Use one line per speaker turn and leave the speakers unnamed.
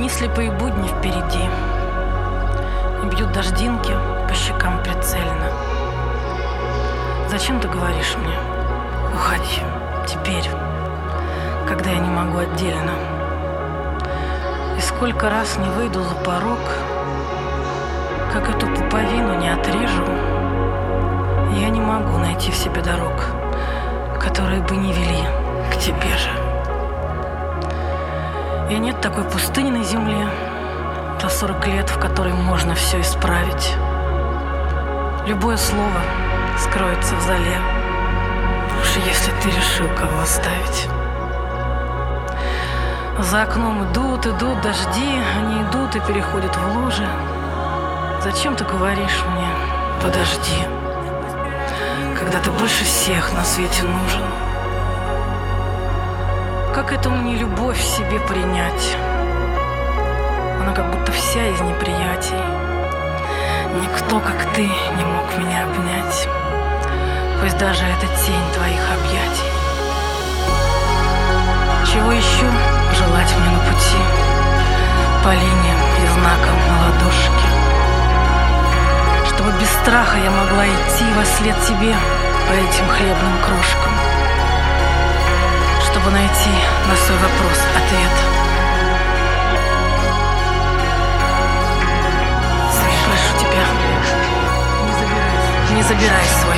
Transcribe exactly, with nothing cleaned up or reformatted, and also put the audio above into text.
Одни слепые будни впереди, и бьют дождинки по щекам прицельно. Зачем ты говоришь мне: уходи теперь, когда я не могу отдельно? И сколько раз не выйду за порог, как эту пуповину не отрежу, я не могу найти в себе дорог, которые бы не вели к тебе же. И нет такой пустыни на земле за сорок лет, в которой можно все исправить. Любое слово скроется в зале, уж если ты решил кого оставить. За окном идут, идут дожди, они идут и переходят в лужи. Зачем ты говоришь мне: подожди, когда ты больше всех на свете нужен? Как это мне любовь в себе принять? Она как будто вся из неприятий. Никто, как ты, не мог меня обнять, пусть даже это тень твоих объятий. Чего еще желать мне на пути, по линиям и знакам на ладошке, чтобы без страха я могла идти во след тебе по этим хлебным крошкам, чтобы найти на свой вопрос ответ. Прошу тебя, не забирай, не забирай свой